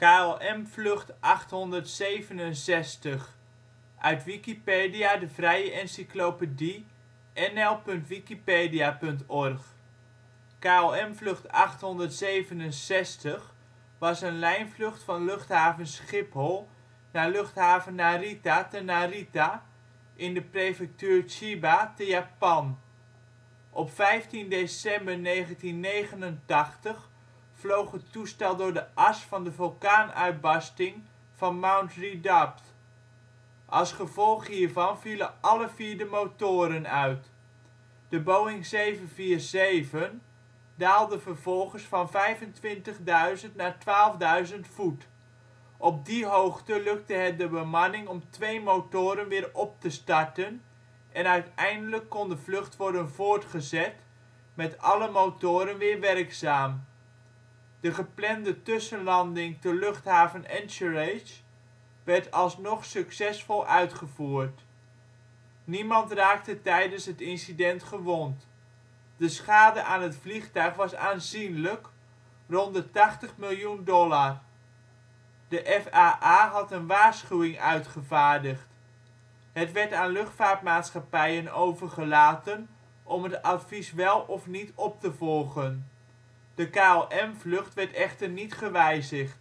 KLM vlucht 867, uit Wikipedia, de vrije encyclopedie. nl.wikipedia.org. KLM vlucht 867 was een lijnvlucht van Luchthaven Schiphol naar Luchthaven Narita te Narita in de prefectuur Chiba te Japan. Op 15 december 1989 vloog het toestel door de as van de vulkaanuitbarsting van Mount Redoubt. Als gevolg hiervan vielen alle 4 de motoren uit. De Boeing 747 daalde vervolgens van 25.000 naar 12.000 voet. Op die hoogte lukte het de bemanning om 2 motoren weer op te starten en uiteindelijk kon de vlucht worden voortgezet met alle motoren weer werkzaam. De geplande tussenlanding te luchthaven Anchorage werd alsnog succesvol uitgevoerd. Niemand raakte tijdens het incident gewond. De schade aan het vliegtuig was aanzienlijk, rond de $80 miljoen. De FAA had een waarschuwing uitgevaardigd. Het werd aan luchtvaartmaatschappijen overgelaten om het advies wel of niet op te volgen. De KLM-vlucht werd echter niet gewijzigd.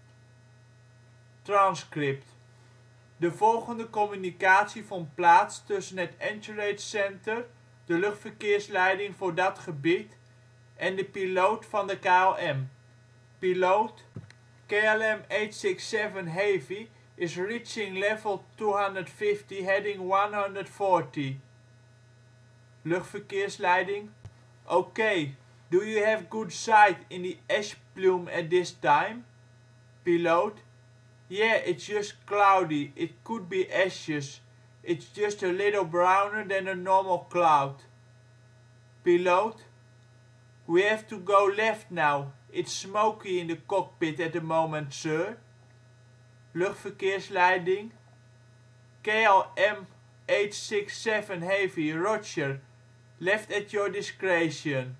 Transcript: de volgende communicatie vond plaats tussen het Anchorage Center, de luchtverkeersleiding voor dat gebied, en de piloot van de KLM. Piloot: KLM 867 Heavy is reaching level 250 heading 140. Luchtverkeersleiding: OK, do you have good sight in the ash plume at this time? Piloot: Yeah, it's just cloudy, it could be ashes, it's just a little browner than a normal cloud. Piloot: We have to go left now, it's smoky in the cockpit at the moment, sir. Luchtverkeersleiding: KLM 867 Heavy, roger, left at your discretion.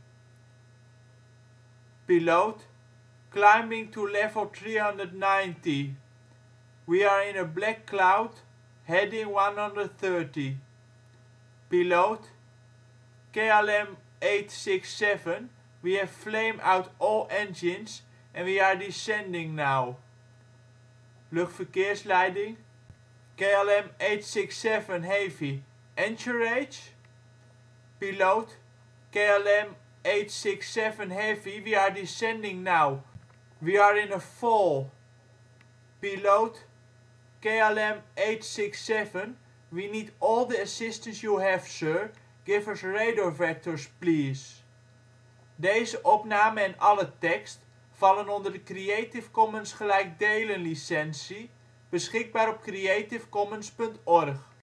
Piloot: Climbing to level 390. We are in a black cloud, heading 130. Piloot: KLM 867, we have flame out all engines and we are descending now. Luchtverkeersleiding: KLM 867 Heavy, Anchorage? Piloot: KLM 867 Heavy, we are descending now. We are in a fall. Piloot: KLM 867, we need all the assistance you have, sir. Give us radar vectors, please. Deze opname en alle tekst vallen onder de Creative Commons gelijkdelen licentie, beschikbaar op creativecommons.org